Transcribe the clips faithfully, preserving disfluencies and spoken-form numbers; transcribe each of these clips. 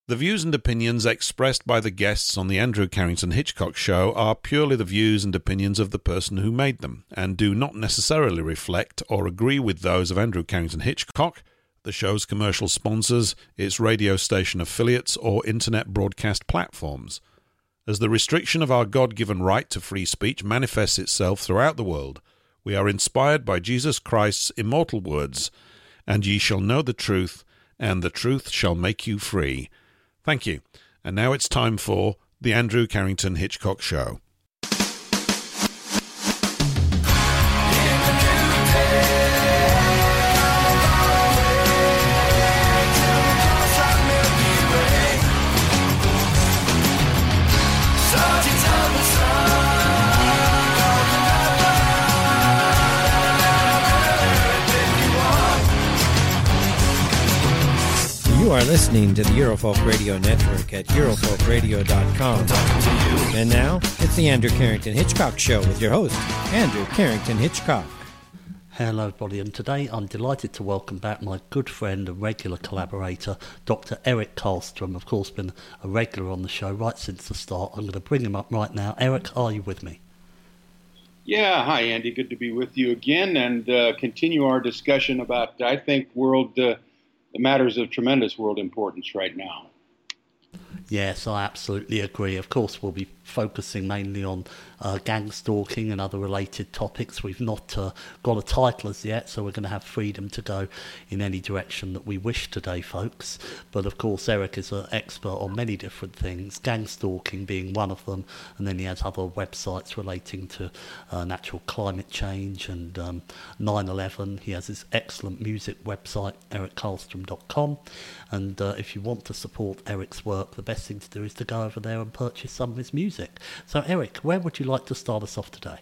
The views and opinions expressed by the guests on the Andrew Carrington Hitchcock Show are purely the views and opinions of the person who made them, and do not necessarily reflect or agree with those of Andrew Carrington Hitchcock, the show's commercial sponsors, its radio station affiliates, or internet broadcast platforms. As the restriction of our God-given right to free speech manifests itself throughout the world, we are inspired by Jesus Christ's immortal words, "And ye shall know the truth, and the truth shall make you free." Thank you. And now it's time for the Andrew Carrington Hitchcock Show. You are listening to the Eurofolk Radio Network at eurofolk radio dot com. And now, it's the Andrew Carrington Hitchcock Show with your host, Andrew Carrington Hitchcock. Hello everybody, and today I'm delighted to welcome back my good friend and regular collaborator, Doctor Eric Karlstrom. Of course, been a regular on the show right since the start. I'm going to bring him up right now. Eric, are you with me? Yeah, hi Andy, good to be with you again and uh, continue our discussion about, I think, world... Uh, The matters of tremendous world importance right now. Yes, I absolutely agree. Of course, we'll be focusing mainly on uh, gang stalking and other related topics. We've not uh, got a title as yet, so we're going to have freedom to go in any direction that we wish today, folks. But of course, Eric is an expert on many different things, gang stalking being one of them, and then he has other websites relating to uh, natural climate change and um, nine eleven. He has his excellent music website, eric karlstrom dot com, and uh, if you want to support Eric's work, the best thing to do is to go over there and purchase some of his music. So, Eric, where would you like to start us off today?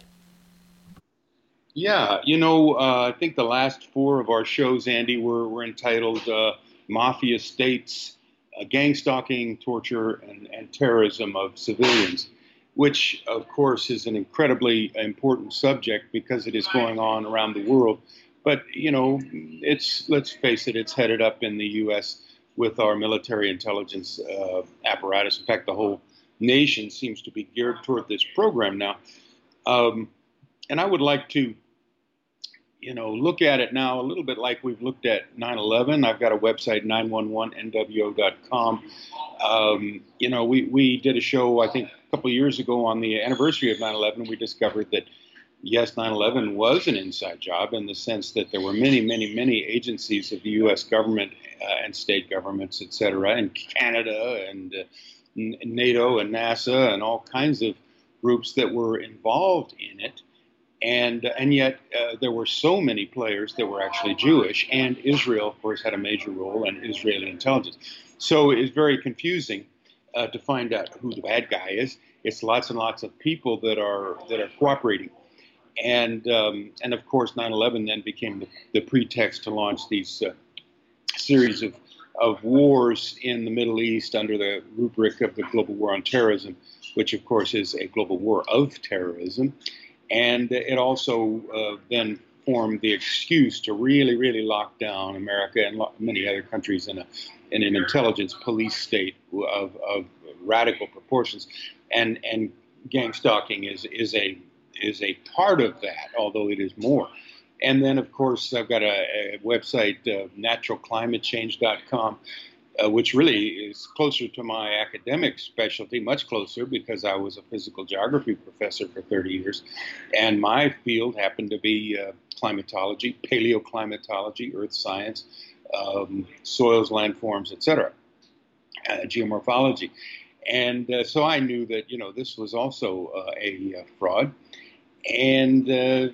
Yeah, you know, uh, I think the last four of our shows, Andy, were, were entitled uh, Mafia States, uh, Gang Stalking, Torture, and, and Terrorism of Civilians, which, of course, is an incredibly important subject because it is going on around the world. But, you know, it's, let's face it, it's headed up in the U S with our military intelligence uh, apparatus. In fact, the whole nation seems to be geared toward this program now. Um, and I would like to, you know, look at it now a little bit like we've looked at nine eleven. I've got a website, nine one one N W O dot com. Um, you know, we, we did a show, I think, a couple of years ago on the anniversary of nine eleven. We discovered that, yes, nine eleven was an inside job in the sense that there were many, many, many agencies of the U S government uh, and state governments, et cetera, and Canada and uh, NATO and NASA and all kinds of groups that were involved in it. And and yet uh, there were so many players that were actually Jewish, and Israel, of course, had a major role, and Israeli intelligence. So it's very confusing uh, to find out who the bad guy is. It's lots and lots of people that are that are cooperating. And, um, and of course, nine eleven then became the, the pretext to launch these uh, series of of wars in the Middle East under the rubric of the Global War on Terrorism, which, of course, is a global war of terrorism. And it also uh, then formed the excuse to really, really lock down America and lo- many other countries in, a, in an intelligence police state of, of radical proportions. And, and gang stalking is, is, a, is a part of that, although it is more. And then, of course, I've got a, a website, uh, natural climate change dot com, uh, which really is closer to my academic specialty, much closer because I was a physical geography professor for thirty years. And my field happened to be uh, climatology, paleoclimatology, earth science, um, soils, landforms, et cetera, uh, geomorphology. And uh, so I knew that, you know, this was also uh, a uh, fraud. And uh,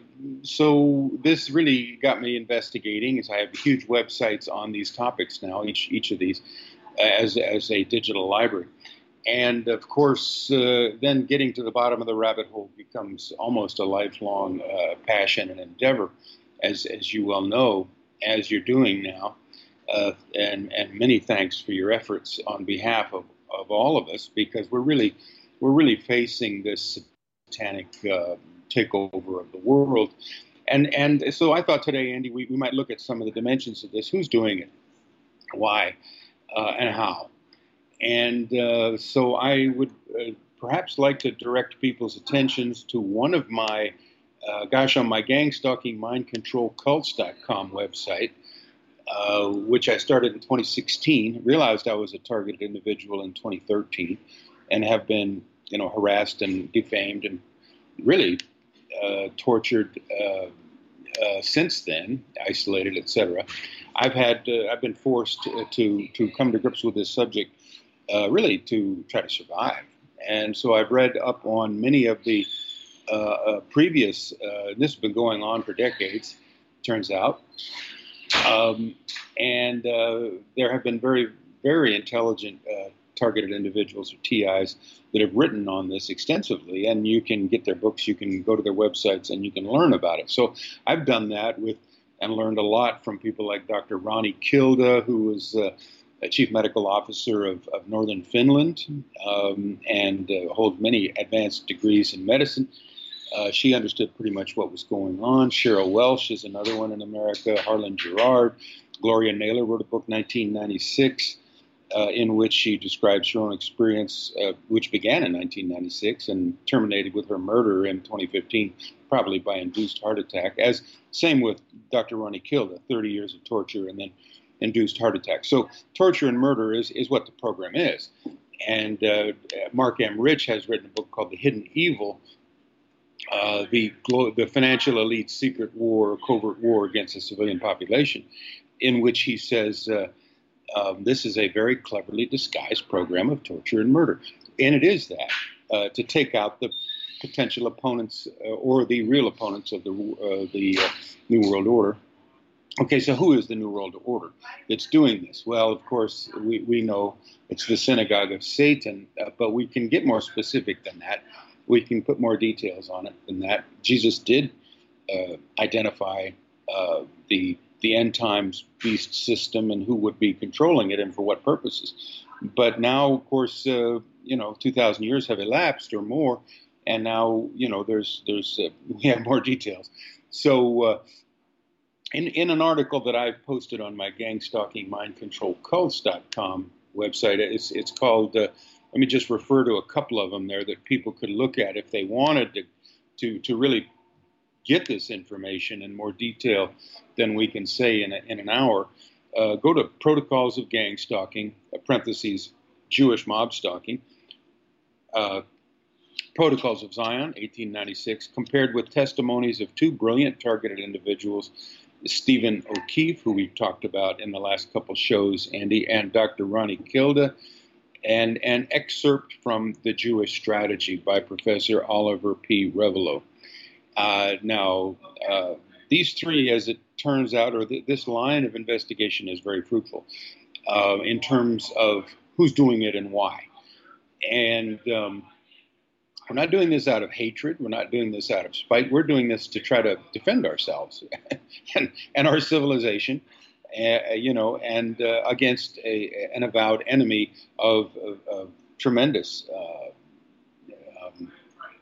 so this really got me investigating, as I have huge websites on these topics now, each each of these, as as a digital library. And of course, uh, then getting to the bottom of the rabbit hole becomes almost a lifelong uh, passion and endeavor, as as you well know, as you're doing now. Uh, and and many thanks for your efforts on behalf of, of all of us, because we're really we're really facing this satanic uh, takeover of the world. And and so I thought today, Andy, we, we might look at some of the dimensions of this. Who's doing it? Why? Uh, and how? And uh, so I would uh, perhaps like to direct people's attentions to one of my, uh, gosh, on my gang stalking mind control cults dot com website, uh, which I started in twenty sixteen, realized I was a targeted individual in twenty thirteen, and have been, you know, harassed and defamed and really uh, tortured uh, uh, since then, isolated, et cetera. I've had, uh, I've been forced to, to, to come to grips with this subject Uh, really to try to survive. And so I've read up on many of the uh, uh, previous, uh, this has been going on for decades, turns out. Um, and uh, there have been very, very intelligent uh, targeted individuals, or T Is, that have written on this extensively. And you can get their books, you can go to their websites, and you can learn about it. So I've done that with and learned a lot from people like Doctor Ronnie Kilda, who was uh, a chief medical officer of, of Northern Finland, um, and uh, holds many advanced degrees in medicine. Uh, she understood pretty much what was going on. Cheryl Welsh is another one in America. Harlan Gerard. Gloria Naylor wrote a book, nineteen ninety-six, uh, in which she describes her own experience, uh, which began in nineteen ninety-six and terminated with her murder in twenty fifteen, probably by induced heart attack. As same with Doctor Ronnie Kilda, thirty years of torture and then induced heart attack. So torture and murder is, is what the program is. And uh, Mark M. Rich has written a book called The Hidden Evil, uh, the, the financial elite's secret war, covert war against the civilian population, in which he says uh, um, this is a very cleverly disguised program of torture and murder. And it is that, uh, to take out the potential opponents uh, or the real opponents of the, uh, the uh, New World Order. Okay, so who is the New World Order that's doing this? Well, of course, we, we know it's the synagogue of Satan, uh, but we can get more specific than that. We can put more details on it than that. Jesus did uh, identify uh, the the end times beast system and who would be controlling it and for what purposes. But now, of course, uh, you know, two thousand years have elapsed or more, and now, you know, there's there's uh, we have more details. So. Uh, In, in an article that I've posted on my gang stalking mind control cults dot com website, it's, it's called, uh, let me just refer to a couple of them there that people could look at if they wanted to, to, to really get this information in more detail than we can say in, a, in an hour. Uh, go to Protocols of Gang Stalking, uh, parentheses, Jewish Mob Stalking, uh, Protocols of Zion, eighteen ninety-six, compared with testimonies of two brilliant targeted individuals, Stephen O'Keefe, who we've talked about in the last couple shows, Andy, and Doctor Ronnie Kilda, and an excerpt from The Jewish Strategy by Professor Oliver P. Revelo. Uh, now, uh, these three, as it turns out, or th- this line of investigation is very fruitful uh, in terms of who's doing it and why. And um, we're not doing this out of hatred. We're not doing this out of spite. We're doing this to try to defend ourselves and, and our civilization, uh, you know, and uh, against a, an avowed enemy of, of, of tremendous, uh, um,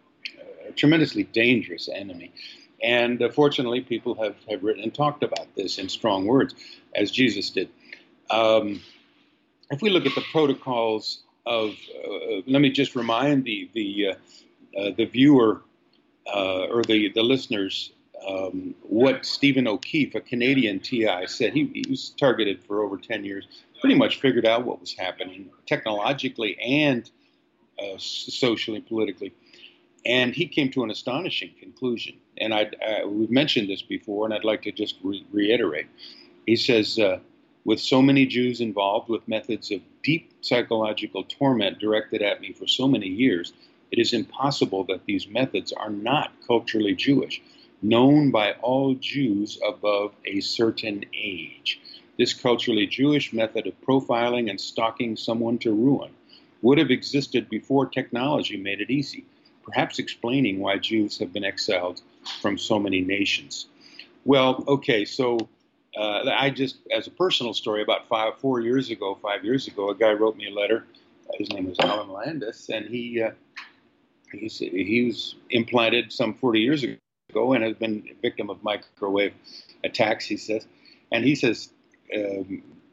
a tremendously dangerous enemy. And uh, fortunately, people have, have written and talked about this in strong words, as Jesus did. Um, if we look at the protocols of, uh, let me just remind the the uh, uh, the viewer uh, or the the listeners um, what Stephen O'Keefe, a Canadian T I, said. He, he was targeted for over ten years. Pretty much figured out what was happening technologically and uh, socially, politically, and he came to an astonishing conclusion. And I uh, we've mentioned this before, and I'd like to just re- reiterate. He says. Uh, With so many Jews involved with methods of deep psychological torment directed at me for so many years, it is impossible that these methods are not culturally Jewish, known by all Jews above a certain age. This culturally Jewish method of profiling and stalking someone to ruin would have existed before technology made it easy, perhaps explaining why Jews have been exiled from so many nations. Well, okay, so... Uh, I just, as a personal story, about five, four years ago, five years ago, a guy wrote me a letter. His name was Alan Landis, and he uh, he's, he was implanted some forty years ago and has been a victim of microwave attacks, he says. And he says, um,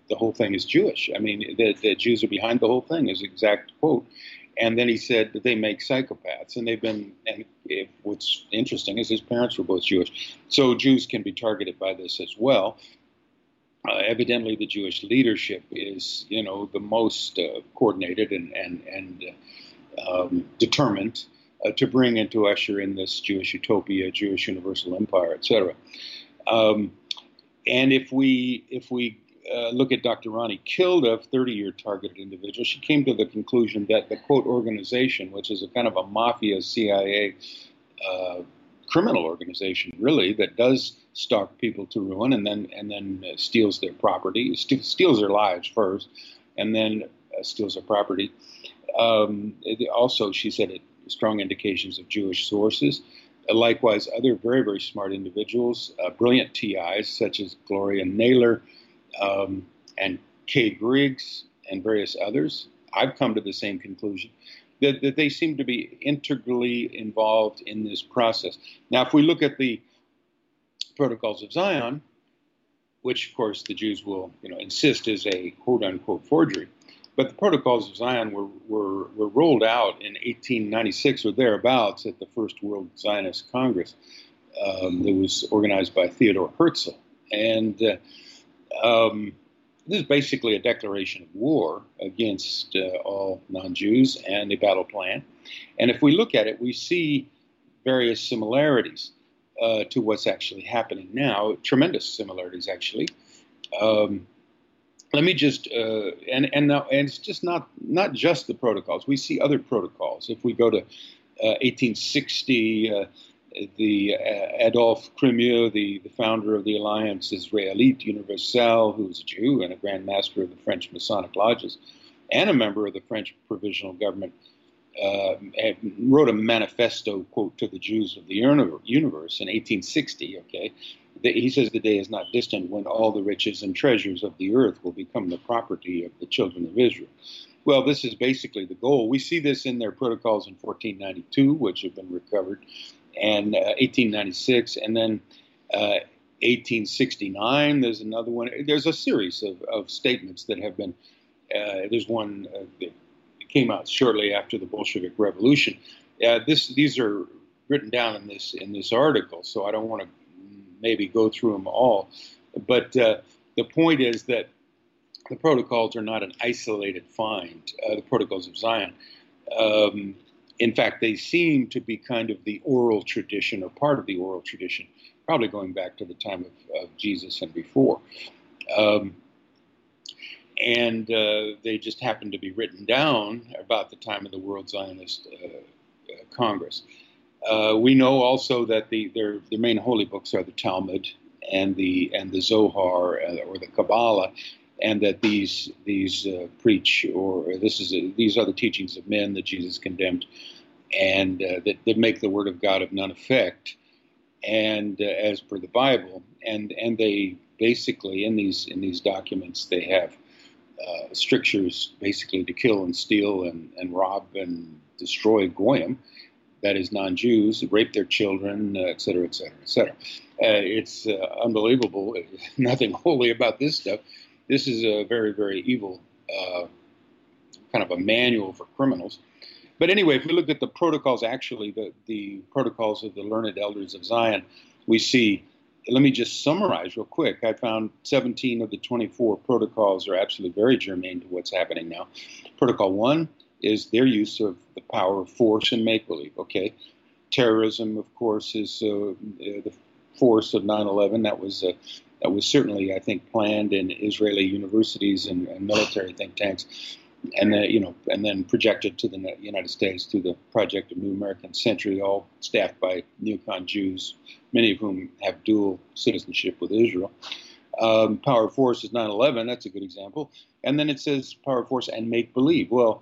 the whole thing is Jewish. I mean, the, the Jews are behind the whole thing, is exact quote. And then he said that they make psychopaths, and they've been. And if, what's interesting is his parents were both Jewish, so Jews can be targeted by this as well. Uh, evidently, the Jewish leadership is, you know, the most uh, coordinated and and and uh, um, determined uh, to bring and to usher in this Jewish utopia, Jewish universal empire, et cetera. Um, and if we if we Uh, look at Doctor Ronnie Kilda, thirty-year targeted individual. She came to the conclusion that the, quote, organization, which is a kind of a mafia C I A uh, criminal organization, really, that does stalk people to ruin and then and then uh, steals their property, st- steals their lives first, and then uh, steals their property. Um, it also, she said, it strong indications of Jewish sources. Uh, likewise, other very, very smart individuals, uh, brilliant T Is, such as Gloria Naylor, Um, and Kay Griggs and various others, I've come to the same conclusion, that, that they seem to be integrally involved in this process. Now, if we look at the Protocols of Zion, which, of course, the Jews will you know, insist is a quote-unquote forgery, but the Protocols of Zion were, were, were rolled out in eighteen ninety-six or thereabouts at the First World Zionist Congress um, that was organized by Theodore Herzl. And uh, Um, this is basically a declaration of war against uh, all non-Jews and a battle plan. And if we look at it, we see various similarities uh, to what's actually happening now, tremendous similarities, actually. Um, let me just, uh, and, and, now, and it's just not, not just the protocols. We see other protocols. If we go to uh, eighteen sixty, uh, the uh, Adolphe Crémieux, the, the founder of the Alliance Israélite Universelle, who was a Jew and a Grand Master of the French Masonic Lodges, and a member of the French Provisional Government, uh, wrote a manifesto, quote, to the Jews of the universe in eighteen sixty, okay? He says the day is not distant when all the riches and treasures of the earth will become the property of the children of Israel. Well, this is basically the goal. We see this in their protocols in fourteen ninety-two, which have been recovered, and uh, eighteen ninety-six, and then uh, eighteen sixty-nine, there's another one. There's a series of, of statements that have been, uh, there's one uh, that came out shortly after the Bolshevik Revolution. Uh, this, these are written down in this in this article, so I don't want to maybe go through them all. But uh, the point is that the protocols are not an isolated find, uh, the Protocols of Zion. Um, In fact, they seem to be kind of the oral tradition or part of the oral tradition, probably going back to the time of, of Jesus and before. Um, and uh, they just happen to be written down about the time of the World Zionist uh, uh, Congress. Uh, we know also that the, their, their main holy books are the Talmud and the and the Zohar uh, or the Kabbalah, and that these these uh, preach, or this is a, these are the teachings of men that Jesus condemned, and uh, that, that make the word of God of none effect, and uh, as per the Bible, and and they basically in these in these documents they have uh, strictures basically to kill and steal and, and rob and destroy goyim, that is non-Jews, rape their children, uh, et cetera, et cetera, et cetera. Uh, it's uh, unbelievable. Nothing holy about this stuff. This is a very, very evil uh, kind of a manual for criminals. But anyway, if we look at the protocols, actually, the, the protocols of the learned elders of Zion, we see, let me just summarize real quick. I found seventeen of the twenty-four protocols are absolutely very germane to what's happening now. Protocol one is their use of the power of force and make-believe, okay? Terrorism, of course, is uh, the force of nine eleven. That was uh, that was certainly, I think, planned in Israeli universities and, and military think tanks, and then, you know, and then projected to the United States through the Project of New American Century, all staffed by neocon Jews, many of whom have dual citizenship with Israel. Um, power of force is nine eleven. That's a good example. And then it says power of force and make believe. Well,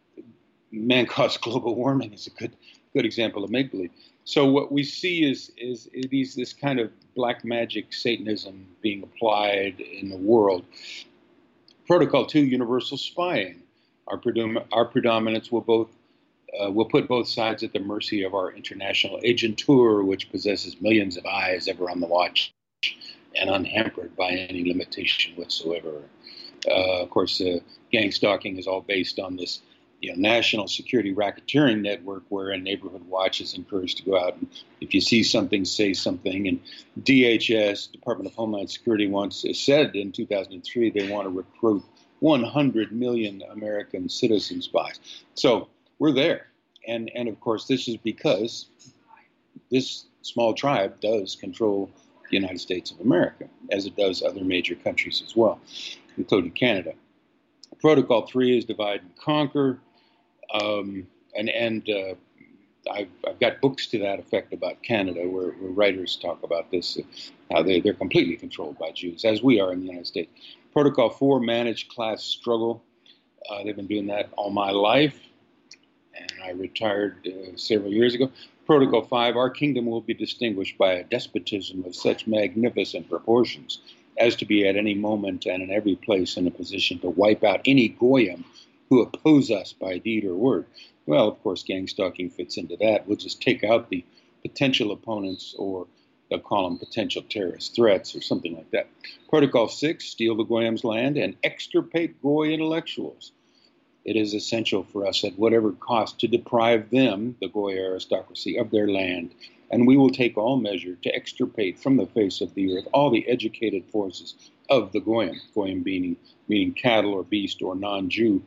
man-caused global warming is a good good example of make believe. So what we see is is, is this kind of black magic Satanism being applied in the world. Protocol two, universal spying. Our, predom- our predominance will both uh, will put both sides at the mercy of our international agentur, which possesses millions of eyes ever on the watch and unhampered by any limitation whatsoever. Uh, of course, uh, gang stalking is all based on this you know, national security racketeering network wherein Neighborhood Watch is encouraged to go out and if you see something, say something. And D H S, Department of Homeland Security, once said in two thousand three they want to recruit one hundred million American citizen spies. So we're there. And, and of course, this is because this small tribe does control the United States of America, as it does other major countries as well, including Canada. Protocol three is divide and conquer. Um, and and uh, I've, I've got books to that effect about Canada where, where writers talk about this, uh, how they, they're completely controlled by Jews, as we are in the United States. Protocol four, manage class struggle. Uh, they've been doing that all my life, and I retired uh, several years ago. Protocol five, our kingdom will be distinguished by a despotism of such magnificent proportions as to be at any moment and in every place in a position to wipe out any goyim who oppose us by deed or word. Well, of course, gang stalking fits into that. We'll just take out the potential opponents, or they'll call them potential terrorist threats or something like that. Protocol six, steal the goyim's land and extirpate goy intellectuals. It is essential for us at whatever cost to deprive them, the goy aristocracy, of their land. And we will take all measure to extirpate from the face of the earth all the educated forces of the goyim, goyim meaning, meaning cattle or beast or non-Jew.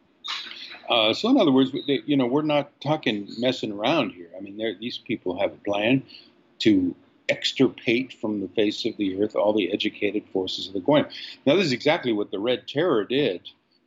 Uh, so in other words, they, you know, we're not talking messing around here. I mean, these people have a plan to extirpate from the face of the earth all the educated forces of the goyim. Now, this is exactly what the Red Terror did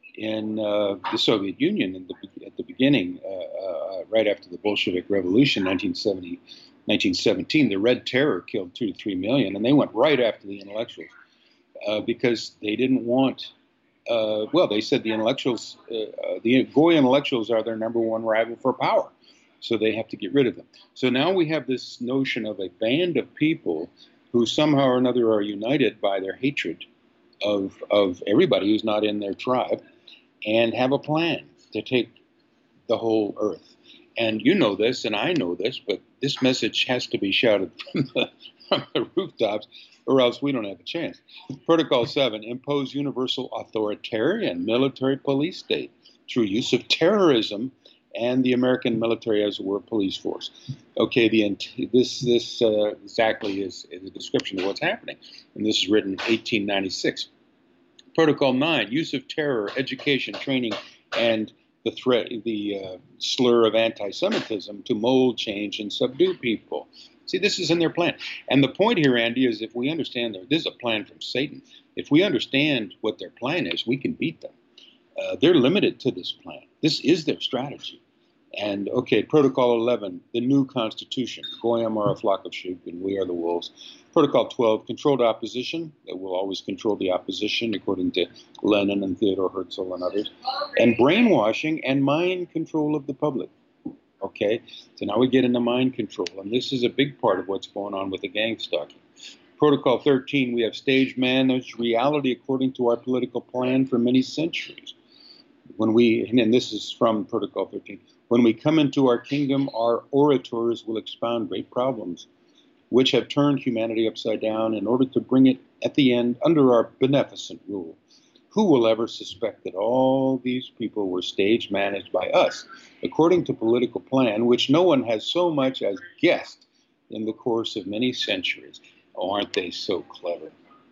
in uh, the Soviet Union in the, at the beginning, uh, uh, right after the Bolshevik Revolution, nineteen seventy, nineteen seventeen. The Red Terror killed two to three million, and they went right after the intellectuals uh, because they didn't want. Uh, well, they said the intellectuals, uh, uh, the goy intellectuals are their number one rival for power, so they have to get rid of them. So now we have this notion of a band of people who somehow or another are united by their hatred of of everybody who's not in their tribe, and have a plan to take the whole earth. And you know this, and I know this, but this message has to be shouted from the, from the rooftops, or else we don't have a chance. Protocol seven, impose universal authoritarian military police state through use of terrorism and the American military as a world police force. Okay, the this this uh, exactly is, is a description of what's happening, and this is written in eighteen ninety-six. Protocol nine, use of terror, education, training, and the threat, the uh, slur of anti-Semitism to mold, change, and subdue people. See, this is in their plan. And the point here, Andy, is if we understand that this is a plan from Satan, if we understand what their plan is, we can beat them. Uh, they're limited to this plan. This is their strategy. And, okay, Protocol eleven, the new Constitution. Goyim are a flock of sheep, and we are the wolves. Protocol twelve, controlled opposition. It will always control the opposition, according to Lenin and Theodore Herzl and others. And brainwashing and mind control of the public. Okay, so now we get into mind control, and this is a big part of what's going on with the gang stalking. Protocol thirteen, we have stage managed reality according to our political plan for many centuries. When we, and this is from Protocol thirteen, when we come into our kingdom, our orators will expound great problems, which have turned humanity upside down in order to bring it at the end under our beneficent rule. Who will ever suspect that all these people were stage managed by us, according to political plan, which no one has so much as guessed in the course of many centuries? Oh, aren't they so clever?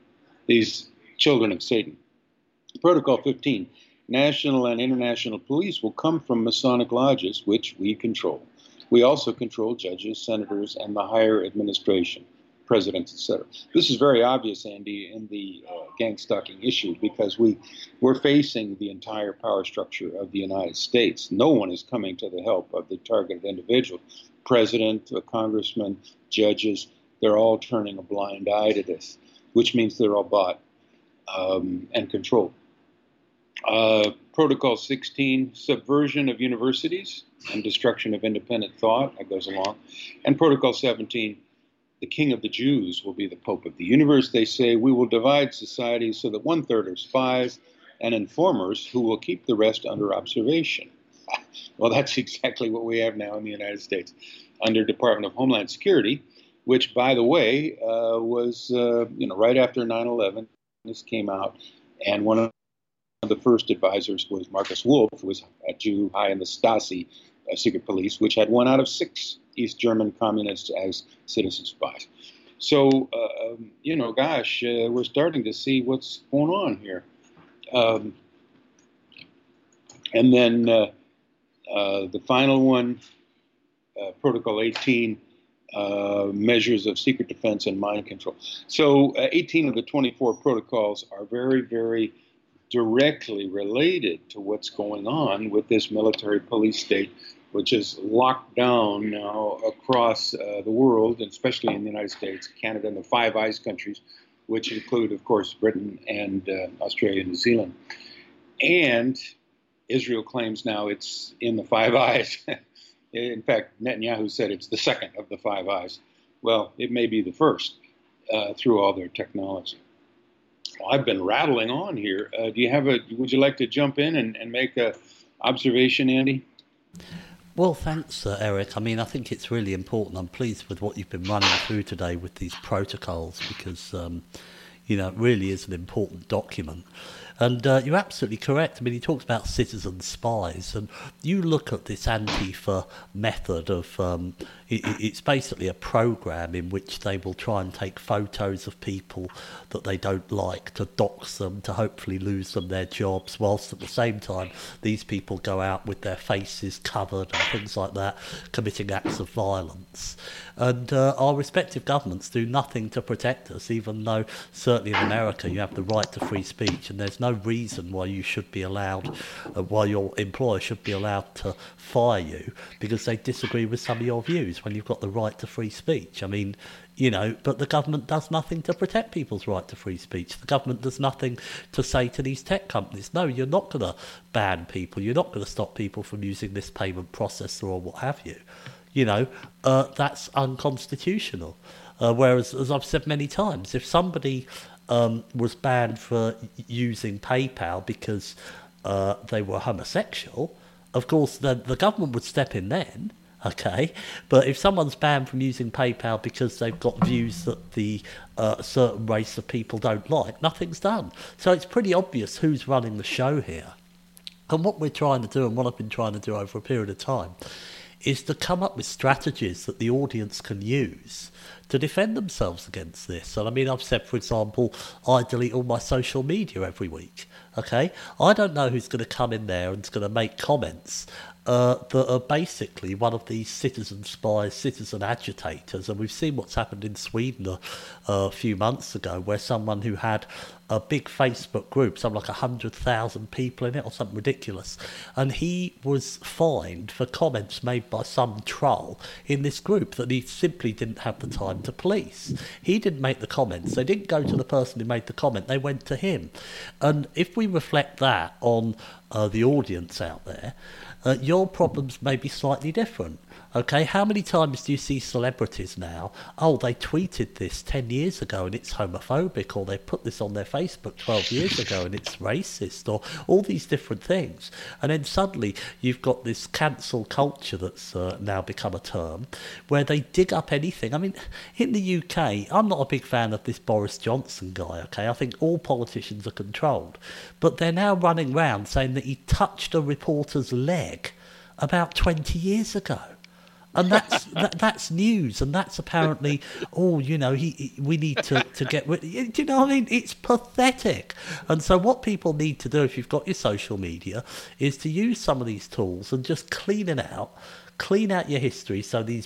These children of Satan. Protocol fifteen, national and international police will come from Masonic lodges, which we control. We also control judges, senators, and the higher administration, presidents, et cetera. This is very obvious, Andy, in the uh, gang stalking issue, because we, we're facing the entire power structure of the United States. No one is coming to the help of the targeted individual. President, a congressman, judges, they're all turning a blind eye to this, which means they're all bought um, and controlled. Uh, Protocol sixteen, subversion of universities and destruction of independent thought. That goes along. And Protocol seventeen, the king of the Jews will be the Pope of the universe. They say we will divide society so that one third are spies and informers who will keep the rest under observation. Well, that's exactly what we have now in the United States under Department of Homeland Security, which, by the way, uh, was uh, you know right after nine eleven. This came out, and one of the first advisors was Marcus Wolf, who was a Jew high in the Stasi uh, secret police, which had one out of six East German communists as citizen spies. So, uh, you know, gosh, uh, we're starting to see what's going on here. Um, and then uh, uh, the final one, uh, Protocol eighteen, uh, measures of secret defense and mind control. So uh, eighteen of the twenty-four protocols are very, very directly related to what's going on with this military police state, which is locked down now across uh, the world, and especially in the United States, Canada, and the Five Eyes countries, which include, of course, Britain and uh, Australia and New Zealand. And Israel claims now it's in the Five Eyes. In fact, Netanyahu said it's the second of the Five Eyes. Well, it may be the first uh, through all their technology. Well, I've been rattling on here. Uh, do you have a? Would you like to jump in and, and make a observation, Andy? Well, thanks, uh, Eric. I mean, I think it's really important. I'm pleased with what you've been running through today with these protocols because, um, you know, it really is an important document. And uh, you're absolutely correct. I mean, he talks about citizen spies, and you look at this Antifa method of, um, it, it's basically a program in which they will try and take photos of people that they don't like to dox them, to hopefully lose them their jobs, whilst at the same time these people go out with their faces covered and things like that, committing acts of violence. And uh, our respective governments do nothing to protect us, even though certainly in America you have the right to free speech, and there's no reason why you should be allowed, uh, why your employer should be allowed to fire you because they disagree with some of your views when you've got the right to free speech. I mean, you know, but the government does nothing to protect people's right to free speech. The government does nothing to say to these tech companies, no, you're not going to ban people, you're not going to stop people from using this payment processor or what have you. You know, uh, that's unconstitutional. Uh, whereas, as I've said many times, if somebody um, was banned for using PayPal because uh, they were homosexual, of course, the, the government would step in then, okay? But if someone's banned from using PayPal because they've got views that the uh, certain race of people don't like, nothing's done. So it's pretty obvious who's running the show here. And what we're trying to do, and what I've been trying to do over a period of time, is to come up with strategies that the audience can use to defend themselves against this. And I mean, I've said, for example, I delete all my social media every week, okay? I don't know who's going to come in there and is going to make comments uh, that are basically one of these citizen spies, citizen agitators. And we've seen what's happened in Sweden a, a few months ago, where someone who had a big Facebook group, something like one hundred thousand people in it or something ridiculous, and he was fined for comments made by some troll in this group that he simply didn't have the time to police. He didn't make the comments. They didn't go to the person who made the comment. They went to him. And if we reflect that on uh, the audience out there, uh, your problems may be slightly different. Okay, how many times do you see celebrities now? Oh, they tweeted this ten years ago and it's homophobic, or they put this on their Facebook twelve years ago and it's racist, or all these different things. And then suddenly you've got this cancel culture that's uh, now become a term, where they dig up anything. I mean, in the U K, I'm not a big fan of this Boris Johnson guy, okay? I think all politicians are controlled. But they're now running around saying that he touched a reporter's leg about twenty years ago. And that's that, that's news, and that's apparently, oh, you know, he, he we need to, to get rid. Do you know what I mean? It's pathetic. And so what people need to do, if you've got your social media, is to use some of these tools and just clean it out, clean out your history so these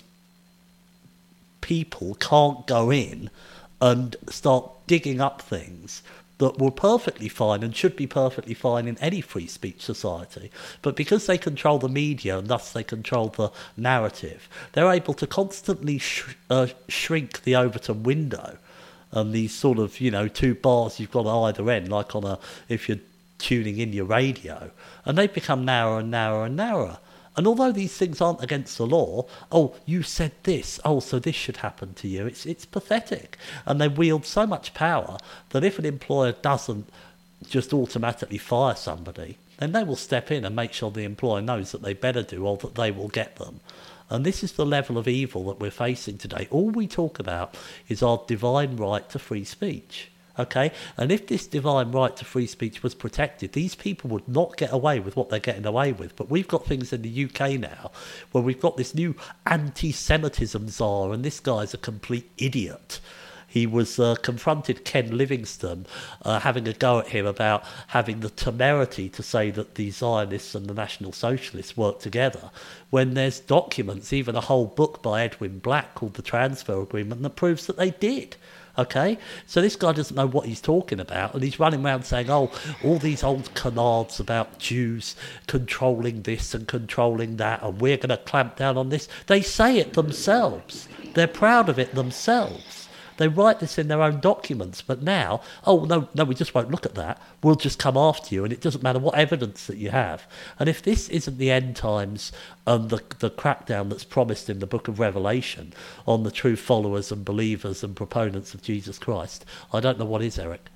people can't go in and start digging up things that were perfectly fine and should be perfectly fine in any free speech society. But because they control the media and thus they control the narrative, they're able to constantly sh- uh, shrink the Overton window and these sort of, you know, two bars you've got at either end, like on a, if you're tuning in your radio, and they become narrower and narrower and narrower. And although these things aren't against the law, oh, you said this, oh, so this should happen to you. It's it's pathetic. And they wield so much power that if an employer doesn't just automatically fire somebody, then they will step in and make sure the employer knows that they better do, or that they will get them. And this is the level of evil that we're facing today. All we talk about is our divine right to free speech. Okay, and if this divine right to free speech was protected, these people would not get away with what they're getting away with. But we've got things in the U K now where we've got this new anti-Semitism czar, and this guy's a complete idiot. He was uh, confronted Ken Livingstone uh, having a go at him about having the temerity to say that the Zionists and the National Socialists work together, when there's documents, even a whole book by Edwin Black called The Transfer Agreement, that proves that they did. Okay, so this guy doesn't know what he's talking about, and he's running around saying, oh, all these old canards about Jews controlling this and controlling that, and we're going to clamp down on this. They say it themselves. They're proud of it themselves. They write this in their own documents, but now, oh, no, no, we just won't look at that. We'll just come after you, and it doesn't matter what evidence that you have. And if this isn't the end times and the, the crackdown that's promised in the book of Revelation on the true followers and believers and proponents of Jesus Christ, I don't know what is, Eric.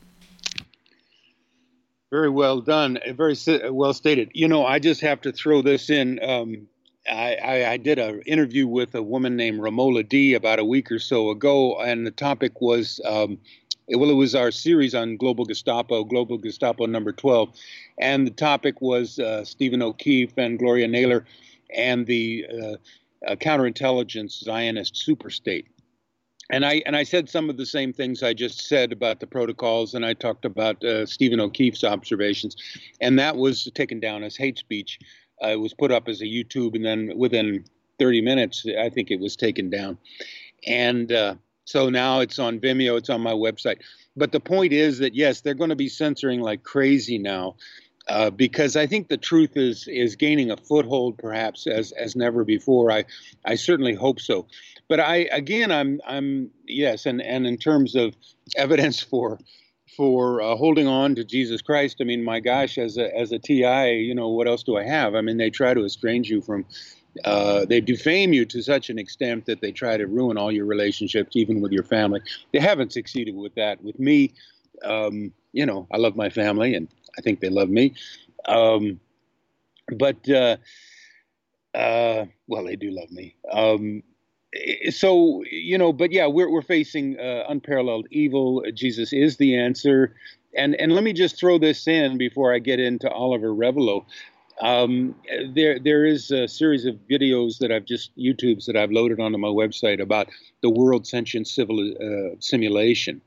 Very well done. Very well stated. You know, I just have to throw this in. Um, I, I, I did an interview with a woman named Romola D about a week or so ago, and the topic was, um, well, it was our series on Global Gestapo, Global Gestapo number twelve, and the topic was uh, Stephen O'Keefe and Gloria Naylor and the uh, uh, counterintelligence Zionist superstate. And I and I said some of the same things I just said about the protocols, and I talked about uh, Stephen O'Keefe's observations, and that was taken down as hate speech. Uh, it was put up as a YouTube, and then within thirty minutes, I think it was taken down. And uh, so now it's on Vimeo, it's on my website. But the point is that, yes, they're going to be censoring like crazy now, uh, because I think the truth is is gaining a foothold, perhaps as as never before. I I certainly hope so. But I again, I'm I'm yes, and and in terms of evidence for. for uh, holding on to Jesus Christ. I mean, my gosh, as a as a T I, you know, what else do I have? I mean, they try to estrange you from, uh, they defame you to such an extent that they try to ruin all your relationships, even with your family. They haven't succeeded with that. With me, um, you know, I love my family, and I think they love me. Um, but, uh, uh, well, they do love me. Um, So, you know, but yeah, we're we're facing uh, unparalleled evil. Jesus is the answer. And and let me just throw this in before I get into Oliver Revelo. Um, there there is a series of videos that I've just, YouTubes that I've loaded onto my website about the world sentient civil, uh, simulation.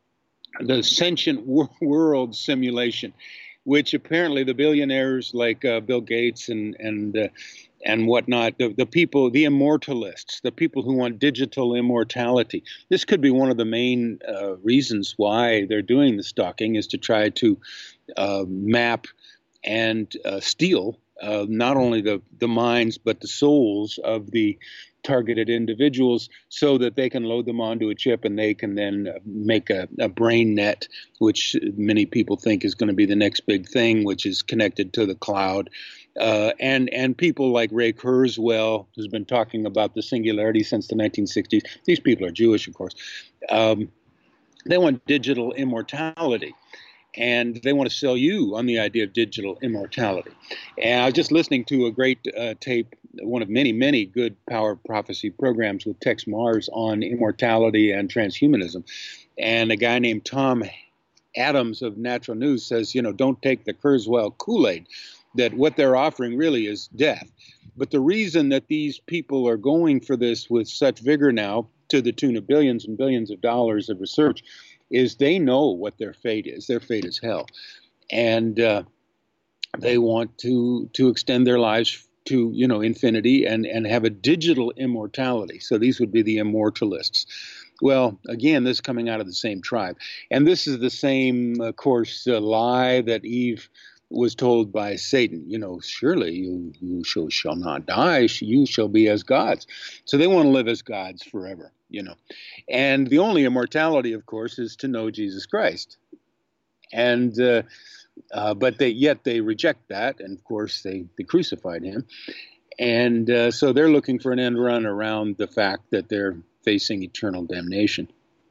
The sentient wor- world simulation, which apparently the billionaires like uh, Bill Gates and, and uh, and whatnot, the, the people, the immortalists, the people who want digital immortality. This could be one of the main uh, reasons why they're doing the stalking, is to try to uh, map and uh, steal uh, not only the, the minds, but the souls of the targeted individuals, so that they can load them onto a chip and they can then make a, a brain net, which many people think is going to be the next big thing, which is connected to the cloud. Uh, and and people like Ray Kurzweil, who's been talking about the singularity since the nineteen sixties. These people are Jewish, of course. Um, they want digital immortality, and they want to sell you on the idea of digital immortality. And I was just listening to a great uh, tape, one of many, many good power prophecy programs with Tex Mars on immortality and transhumanism. And a guy named Tom Adams of Natural News says, you know, don't take the Kurzweil Kool-Aid, that what they're offering really is death. But the reason that these people are going for this with such vigor now, to the tune of billions and billions of dollars of research, is they know what their fate is. Their fate is hell. And uh, they want to to extend their lives to, you know, infinity and, and have a digital immortality. So these would be the immortalists. Well, again, this is coming out of the same tribe. And this is the same, of course, uh, lie that Eve was told by Satan. You know, surely you, you shall, shall not die. You shall be as gods. So they want to live as gods forever, you know. And the only immortality, of course, is to know Jesus Christ. And uh, uh, but they yet they reject that. And, of course, they, they crucified him. And uh, so they're looking for an end run around the fact that they're facing eternal damnation.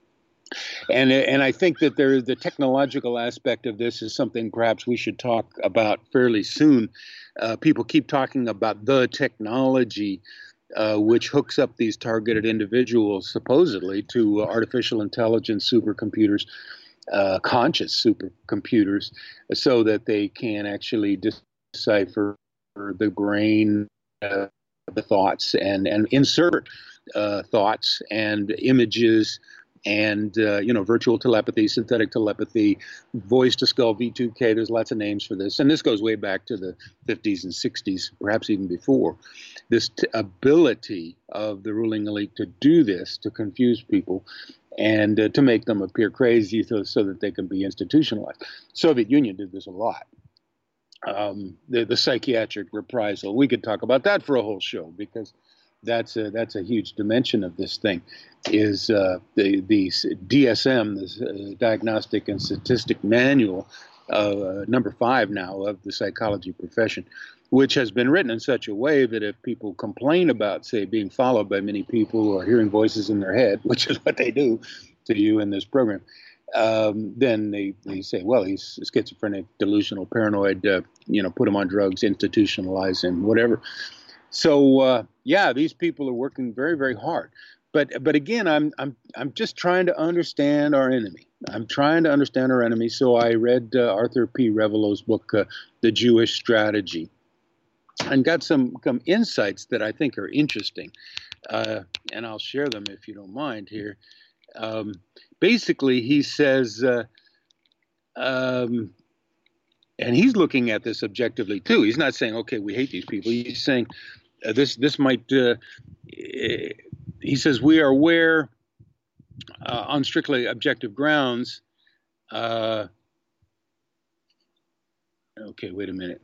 And and I think that there, the technological aspect of this is something perhaps we should talk about fairly soon. Uh, people keep talking about the technology uh, which hooks up these targeted individuals supposedly to uh, artificial intelligence supercomputers. uh, conscious supercomputers so that they can actually decipher the brain, uh, the thoughts, and, and insert uh, thoughts and images and, uh, you know, virtual telepathy, synthetic telepathy, voice to skull V two K. There's lots of names for this. And this goes way back to the fifties and sixties, perhaps even before. This t- ability of the ruling elite to do this, to confuse people, and uh, to make them appear crazy so, so that they can be institutionalized. Soviet Union did this a lot. Um, the, the psychiatric reprisal, we could talk about that for a whole show, because that's a, that's a huge dimension of this thing, is uh, the, the D S M, the uh, Diagnostic and Statistic Manual, uh, number five now of the psychology profession, which has been written in such a way that if people complain about, say, being followed by many people or hearing voices in their head, which is what they do to you in this program, um, then they, they say, well, he's schizophrenic, delusional, paranoid, uh, you know, put him on drugs, institutionalize him, whatever. So, uh, yeah, these people are working very, very hard. But but again, I'm I'm I'm just trying to understand our enemy. I'm trying to understand our enemy. So I read uh, Arthur P. Revelow's book, uh, The Jewish Strategy, and got some, some insights that I think are interesting. Uh, and I'll share them if you don't mind here. Um, basically, he says, uh, um, and he's looking at this objectively too. He's not saying, okay, we hate these people. He's saying uh, this this might, uh, he says, we are aware uh, on strictly objective grounds. Uh, okay, wait a minute.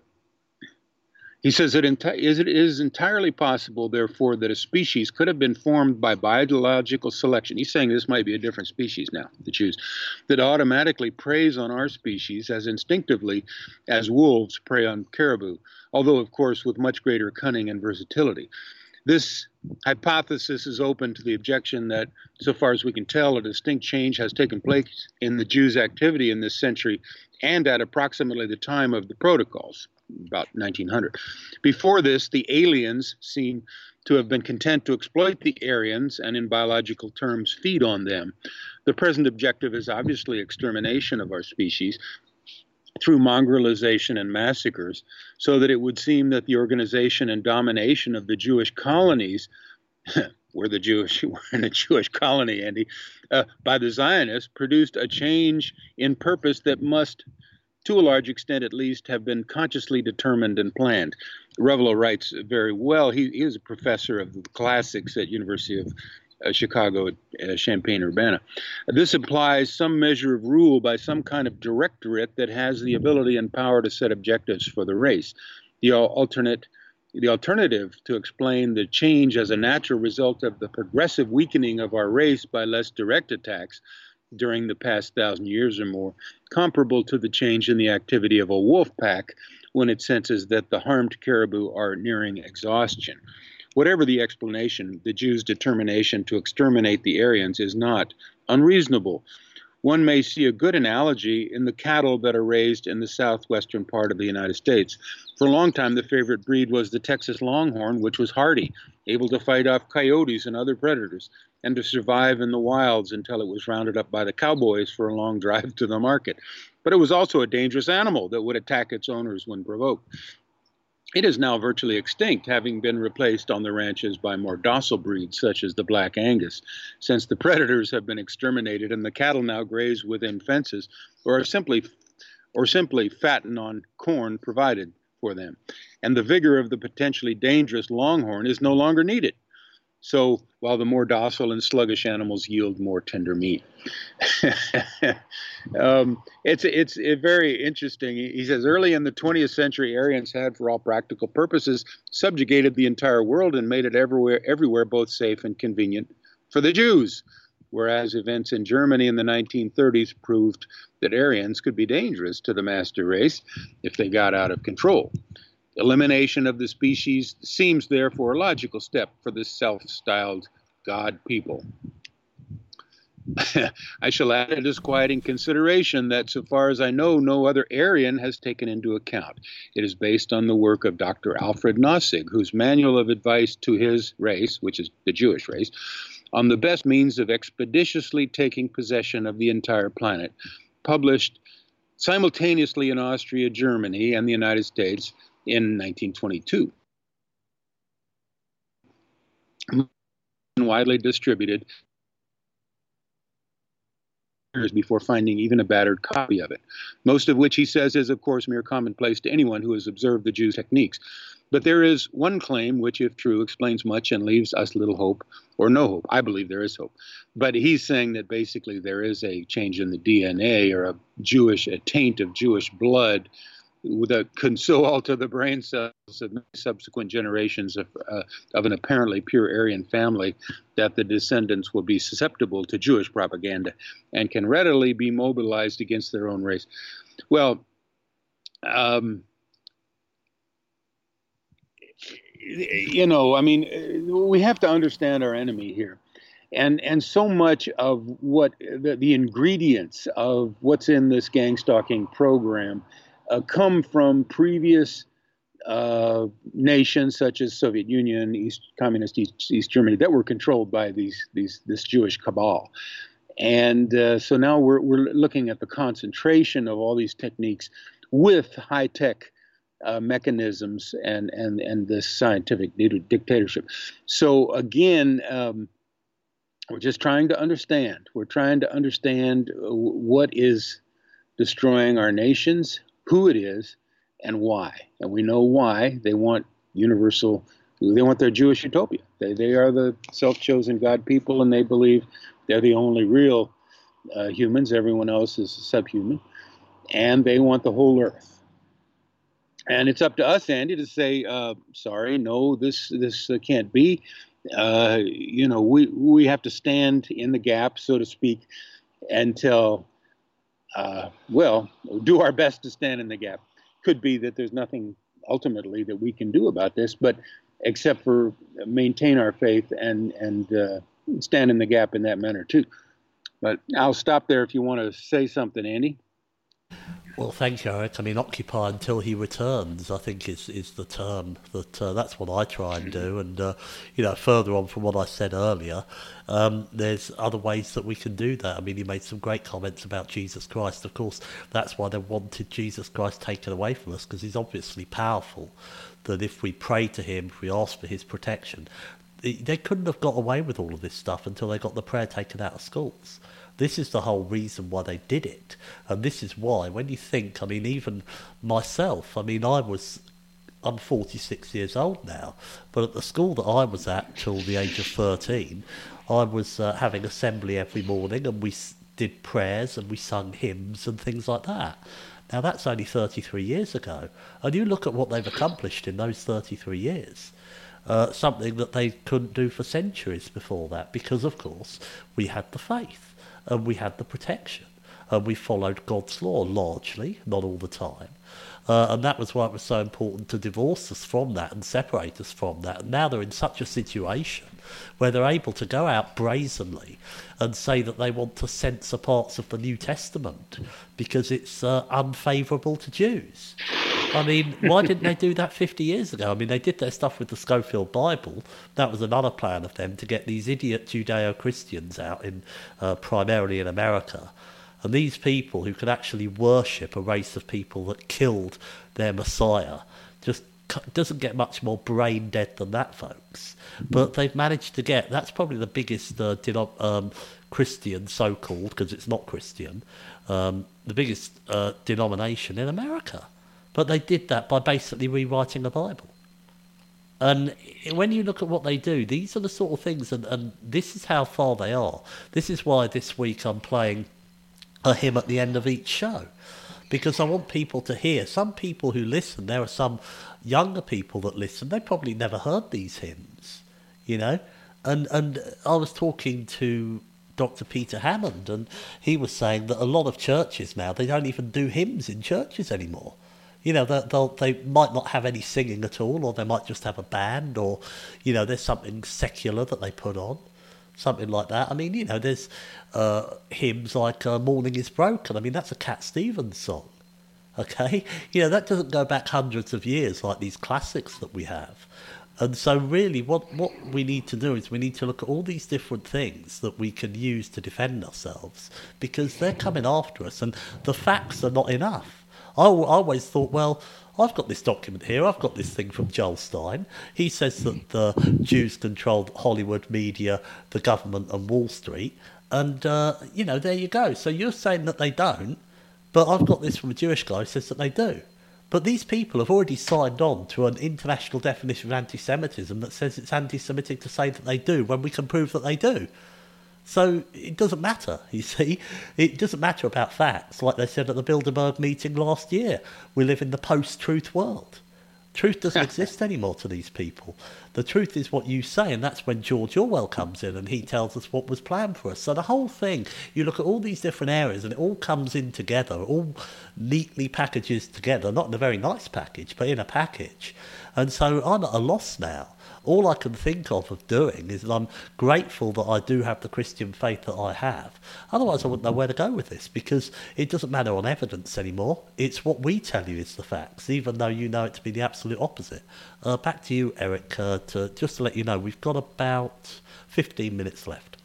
He says that enti- it is entirely possible, therefore, that a species could have been formed by biological selection. He's saying this might be a different species now, the Jews, that automatically preys on our species as instinctively as wolves prey on caribou, although, of course, with much greater cunning and versatility. This hypothesis is open to the objection that, so far as we can tell, a distinct change has taken place in the Jews' activity in this century and at approximately the time of the protocols, about nineteen hundred. Before this, the aliens seem to have been content to exploit the Aryans and, in biological terms, feed on them. The present objective is obviously extermination of our species through mongrelization and massacres, so that it would seem that the organization and domination of the Jewish colonies we're the Jewish, we're in a Jewish colony, Andy, uh, by the Zionists, produced a change in purpose that must, to a large extent at least, have been consciously determined and planned. Revellow writes very well. He, he is a professor of the classics at University of uh, Chicago at uh, Champaign-Urbana. This implies some measure of rule by some kind of directorate that has the ability and power to set objectives for the race. The alternate The alternative to explain the change as a natural result of the progressive weakening of our race by less direct attacks during the past thousand years or more, comparable to the change in the activity of a wolf pack when it senses that the harmed caribou are nearing exhaustion. Whatever the explanation, the Jews' determination to exterminate the Aryans is not unreasonable. One may see a good analogy in the cattle that are raised in the southwestern part of the United States. For a long time, the favorite breed was the Texas Longhorn, which was hardy, able to fight off coyotes and other predators, and to survive in the wilds until it was rounded up by the cowboys for a long drive to the market. But it was also a dangerous animal that would attack its owners when provoked. It is now virtually extinct, having been replaced on the ranches by more docile breeds, such as the Black Angus, since the predators have been exterminated and the cattle now graze within fences or are simply, or simply fatten on corn provided for them. And the vigor of the potentially dangerous longhorn is no longer needed. So, while the more docile and sluggish animals yield more tender meat. um, it's it's it very interesting. He says, early in the twentieth century, Aryans had, for all practical purposes, subjugated the entire world and made it everywhere, everywhere both safe and convenient for the Jews, whereas events in Germany in the nineteen thirties proved that Aryans could be dangerous to the master race if they got out of control. Elimination of the species seems therefore a logical step for this self-styled God people. I shall add a disquieting consideration that, so far as I know, no other Aryan has taken into account. It is based on the work of Doctor Alfred Nossig, whose manual of advice to his race, which is the Jewish race, on the best means of expeditiously taking possession of the entire planet, published simultaneously in Austria, Germany, and the United States in nineteen twenty-two. Widely distributed years before finding even a battered copy of it, most of which he says is, of course, mere commonplace to anyone who has observed the Jews' techniques. But there is one claim which, if true, explains much and leaves us little hope, or no hope. I believe there is hope. But he's saying that basically there is a change in the D N A, or a Jewish, a taint of Jewish blood that can so alter the brain cells of subsequent generations of, uh, of an apparently pure Aryan family that the descendants will be susceptible to Jewish propaganda and can readily be mobilized against their own race. Well, um, you know, I mean, we have to understand our enemy here. And and so much of what the, the ingredients of what's in this gang stalking program Uh, come from previous uh, nations such as Soviet Union, East Communist East, East Germany, that were controlled by these these this Jewish cabal, and uh, so now we're we're looking at the concentration of all these techniques with high tech uh, mechanisms and and and this scientific dictatorship. So again, um, we're just trying to understand. We're trying to understand what is destroying our nations, who it is, and why. And we know why. They want universal, they want their Jewish utopia. They they are the self-chosen God people, and they believe they're the only real uh, humans. Everyone else is subhuman. And they want the whole earth. And it's up to us, Andy, to say, uh, sorry, no, this this uh, can't be. Uh, you know, we, we have to stand in the gap, so to speak, until Uh, well, do our best to stand in the gap. Could be that there's nothing ultimately that we can do about this, but except for maintain our faith and and uh, stand in the gap in that manner too. But I'll stop there if you want to say something, Andy. Well, thank you, Eric. I mean, occupy until he returns, I think, is is the term that uh, that's what I try and do. And, uh, you know, further on from what I said earlier, um, there's other ways that we can do that. I mean, he made some great comments about Jesus Christ. Of course, that's why they wanted Jesus Christ taken away from us, because he's obviously powerful, that if we pray to him, if we ask for his protection, they couldn't have got away with all of this stuff until they got the prayer taken out of schools. This is the whole reason why they did it. And this is why, when you think, I mean, even myself, I mean, I was, I'm forty-six years old now, but at the school that I was at till the age of thirteen, I was uh, having assembly every morning, and we did prayers and we sung hymns and things like that. Now, that's only thirty-three years ago. And you look at what they've accomplished in those thirty-three years. Uh, something that they couldn't do for centuries before that, because, of course, we had the faith. And we had the protection, and we followed God's law largely, not all the time. Uh, and that was why it was so important to divorce us from that and separate us from that. And now they're in such a situation where they're able to go out brazenly and say that they want to censor parts of the New Testament because it's uh, unfavourable to Jews. I mean, why didn't they do that fifty years ago? I mean, they did their stuff with the Schofield Bible. That was another plan of them to get these idiot Judeo-Christians out, in uh, primarily in America. And these people who could actually worship a race of people that killed their Messiah just doesn't get much more brain dead than that, folks. But they've managed to get, that's probably the biggest uh, um, Christian, so-called, because it's not Christian, um, the biggest uh, denomination in America. But they did that by basically rewriting the Bible. And when you look at what they do, these are the sort of things, and, and this is how far they are. This is why this week I'm playing a hymn at the end of each show, because I want people to hear. Some people who listen, there are some younger people that listen, they probably never heard these hymns, you know. And, and I was talking to Doctor Peter Hammond, and he was saying that a lot of churches now, they don't even do hymns in churches anymore. You know, they'll, they might not have any singing at all, or they might just have a band, or, you know, there's something secular that they put on, something like that. I mean, you know, there's uh, hymns like uh, Morning is Broken. I mean, that's a Cat Stevens song, okay? You know, that doesn't go back hundreds of years like these classics that we have. And so really what, what we need to do is we need to look at all these different things that we can use to defend ourselves, because they're coming after us and the facts are not enough. I, I always thought, well, I've got this document here, I've got this thing from Joel Stein. He says that the Jews controlled Hollywood, media, the government and Wall Street. And, uh, you know, there you go. So you're saying that they don't, but I've got this from a Jewish guy who says that they do. But these people have already signed on to an international definition of anti-Semitism that says it's anti-Semitic to say that they do when we can prove that they do. So it doesn't matter, you see. It doesn't matter about facts, like they said at the Bilderberg meeting last year. We live in the post-truth world. Truth doesn't exist anymore to these people. The truth is what you say, and that's when George Orwell comes in and he tells us what was planned for us. So the whole thing, you look at all these different areas and it all comes in together, all neatly packages together, not in a very nice package, but in a package. And so I'm at a loss now. All I can think of of doing is that I'm grateful that I do have the Christian faith that I have. Otherwise, I wouldn't know where to go with this, because it doesn't matter on evidence anymore. It's what we tell you is the facts, even though you know it to be the absolute opposite. Uh, back to you, Eric, uh, to, just to let you know, we've got about fifteen minutes left.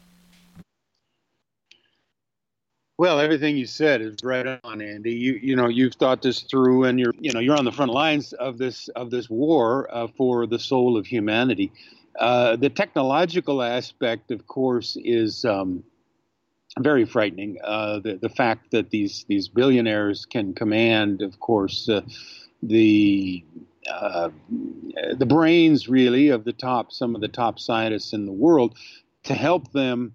Well, everything you said is right on, Andy. You you know you've thought this through, and you're you know you're on the front lines of this of this war uh, for the soul of humanity. Uh, the technological aspect, of course, is um, very frightening. Uh, the the fact that these these billionaires can command, of course, uh, the uh, the brains really of the top some of the top scientists in the world to help them.